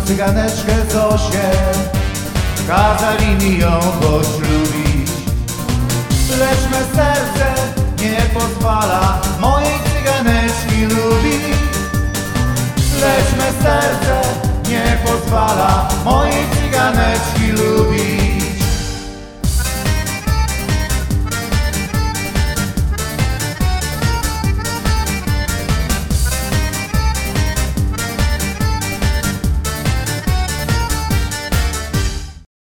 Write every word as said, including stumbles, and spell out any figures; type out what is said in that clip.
cyganeczkę Zosię, kazali mi ją poślubić. Lecz me serce nie pozwala mojej cyganeczki lubić. Lecz me serce nie pozwala mojej cyganeczki lubić.